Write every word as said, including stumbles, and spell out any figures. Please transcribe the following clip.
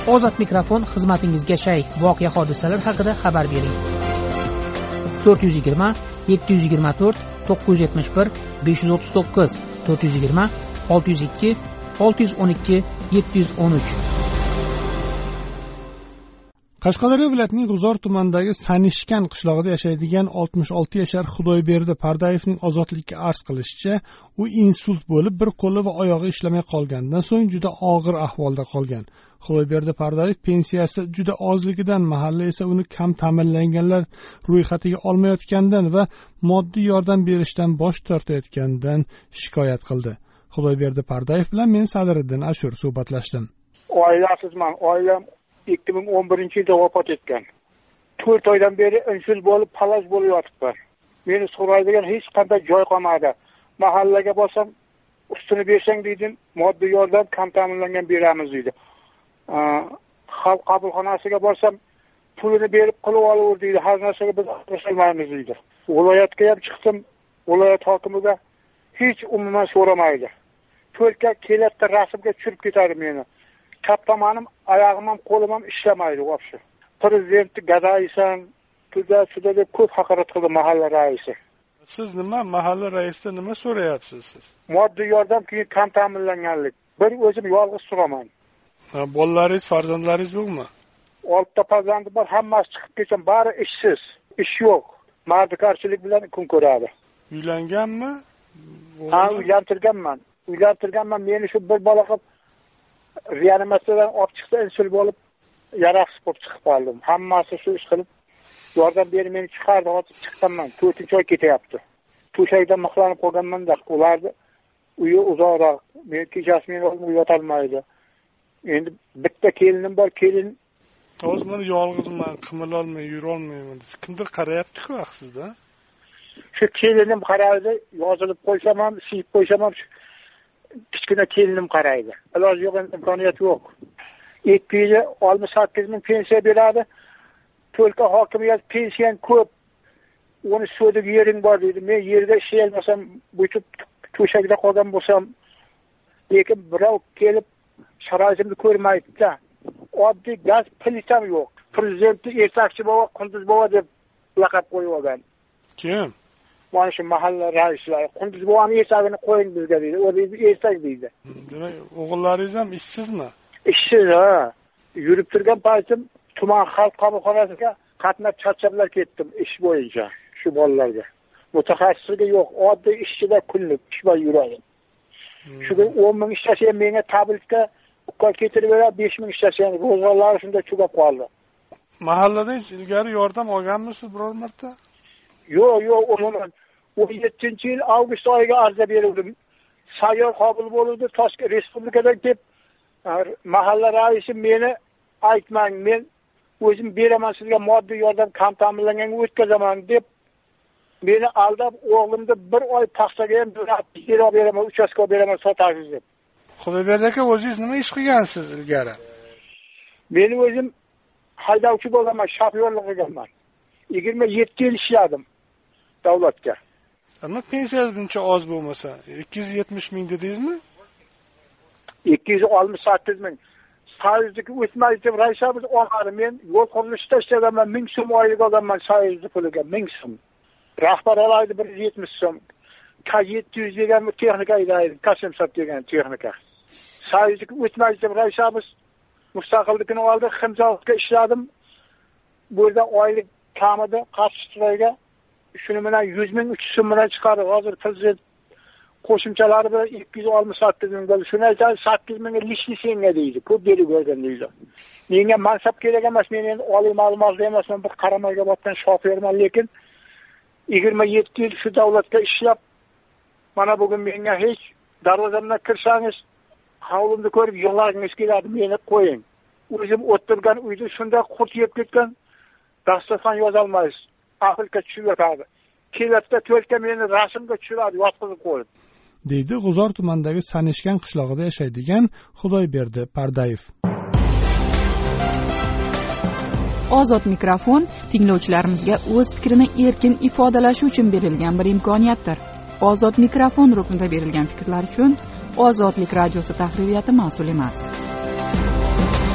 Ozod mikrofon xizmatingizga shay. Voqea hodisalar haqida xabar bering. to'rt yuz yigirma yetti yuz yigirma to'rt to'qqiz yuz yetmish bir besh yuz o'ttiz to'qqiz to'rt yuz yigirma olti yuz ikki olti yuz o'n ikki yetti yuz o'n uch. Qashqadaryo viloyatining G'uzor tumanidagi Sanishkan qishlog'ida yashaydigan oltmish olti yashar Xudoyberdi Pardayevning ozodlikka arz qilishicha, u insult bo'lib bir qo'li va oyog'i ishlamay qolgandan so'ng juda og'ir ahvolda qolgan. Xudoyberdi Pardayev pensiyasi juda ozligidan, mahalla esa uni kam ta'minlanganlar ro'yxatiga olmayotgandan va moddiy yordam berishdan bosh tortayotganidan shikoyat qildi. Xudoyberdi Pardayev bilan men Sadiriddin Ashur suhbatlashdim. Oilasizman, oilam ikki ming o'n birinchi yilda vafot etgan. to'rt oydan beri insult bo'lib, palaj bo'lib yotibman. Meni so'raydigan hech qanday joy qolmadi. Mahallaga borsam, ustini bersang deydi, moddiy yordam kam ta'minlangan beramiz deydi. Xalq qabulxonasiga borsam, pulini berib qilib olaver deydi. Har narsaga biz aralashmaymiz deydi. Viloyatga ham chiqdim, viloyat hokimiga hech umuman so'ramaydi. To'rtga kelatda rasmga tushirib ketadi meni. Kaptamanim, oyog'im ham, qo'lim ham ishlamaydi vobshe. Prezident gadaysan, tuda suda deb ko'p haqorat qildi mahalla raisi. Siz nima mahalla raisidan nima so'rayapsiz siz? Moddiy yordam keyin kam ta'minlanganlik. Bir o'zim yolg'iz turaman. Bolalaringiz, farzandlaringiz yo'qmi? Oltita farzandim bor, hammasi chiqib ketgan, bari ishsiz. Ish yo'q. Mardikorchilik bilan kun ko'radi. Uylanganmi? Ha, uylantirganman. Uylantirganman, meni shu bir bola qilib reanimatsiyadan olib chiqsa, insult bo'lib, yaroq sport chiqib qoldim. Hammasi shu ish qilib yordam berib meni chiqardi, hozir chiqqanman. to'rtinchi oy ketyapti. To'shakda mixlanib qolganman-da, ularni uyi uzoqroq. Men kechasi meni olib yotolmaydi. Endi bitta kelinim bor, kelin hozir men yolg'izman, qimil olmay, yura olmayman. Kimdir qarayapti-ku axsizda. Shu kelinim qaraydi, yozilib qo'ysam ham, siyib qo'ysam ham kichkina kelinim qaraydi. Iloj yo'q, imkoniyat yo'q. ikki yuz oltmish sakkiz ming pensiya beradi. To'lka hokimiyat pensiyan ko'p. Uni so'diga yering bor deydi. Men yerga ishlay olmasam, bo'ytib to'shakda qolgan bo'lsam, lekin birov kelib sharoitimni ko'rmaydi-da. Oddiy gaz plitam yo'q. Prezidentni Ertakchi bobo, Qunduz bobo deb laqab qo'yib olgan. Kim? Mana shu mahalla raislari Qunduz boboni esagini qo'ying bizga deydi. O deydi, esak deydi. Demak, o'g'illaringiz ham ishsizmi? Ishsiz, ha. Yurib turgan paytim tuman xalq qabulxonasiga qatnab charchablab ketdim ish bo'yicha shu bolalarga. Mutaxassisligi yo'q, oddiy ishchida kunlik ish bilan yuradi. Shuga o'n ming ishlasa ham menga tabletga uqqa ketirib beradi, besh ming ishlasa ham ro'zg'orlari shunda chugab qoldi. Mahallada ilgari yordam olganmisiz biror marta? Yo'q, yo'q, umuman o'n yettinchi yil avgust oyiga ariza berdim. Sayyor qabul bo'ldi, Toshkent respublikadan kelib mahalla raisi meni aytmang, men o'zim beraman sizga moddiy yordam kam ta'minlanganga o'tkazaman deb meni aldab, o'g'limni bir oy paxtaga ham yer olib beraman, uchastka olib beraman sotasiz deb. Xudoyberdi aka, o'zingiz nima ish qilgansiz ilgari? Men o'zim haydovchi bo'lganman, shofyorlik qilganman. yigirma yetti yil ishladim davlatga. Nima pensiyangiz buncha oz bo'lmasa, ikki yuz yetmish ming dedingizmi? ikki yuz oltmish sakkiz ming. Soyuzdagi o'smaydi deb raisamiz olmadi. Men yo'l qurilishida ishlaganman, ming so'm oylik olganman soyuzli puliga, ming so'm. Rahbar olaydi bir yuz yetmish so'm. K yetti yuz degan texnika idaydi, Kasimsat degan texnika. Soyuzdagi o'smaydi deb raisamiz mustaqillikni oldi, Ximzovga ishladim. Bu yerda oylik kamida Qarshi shuni bilan yuz ming uch yuz so'm bilan chiqardi. Hozir prezident qo'shimchalari bilan ikki yuz oltmish sakkiz ming bo'ldi. Shuni aytadi, sakkiz ming lishni senga deydi. Ko'p berib bergan deydi. Menga mansab kerak emas, men endi oliy ma'lumotli emasman, bir qaramayga botgan shofyorman, lekin yigirma yetti yil shu davlatga ishlab, mana bugun menga hech darvozamdan kirsangiz, hovlimni ko'rib yig'lagingiz keladi, meni qo'ying. O'zim o'tirgan uyda shunda qurt yeb ketgan, dasturxon yozolmaysiz. Afrika tushib yotadi. Kelatda to'lka meni rasmga tushiradi, yotqizib qo'yib. deydi G'uzor tumanidagi Sanishkan qishlog'ida yashaydigan Xudoyberdi Pardayev. Ozod mikrofon tinglovchilarimizga o'z fikrini erkin ifodalashi uchun berilgan bir imkoniyatdir. Ozod mikrofon ruknida berilgan fikrlar uchun Ozodlik radiosi tahririyati mas'ul emas.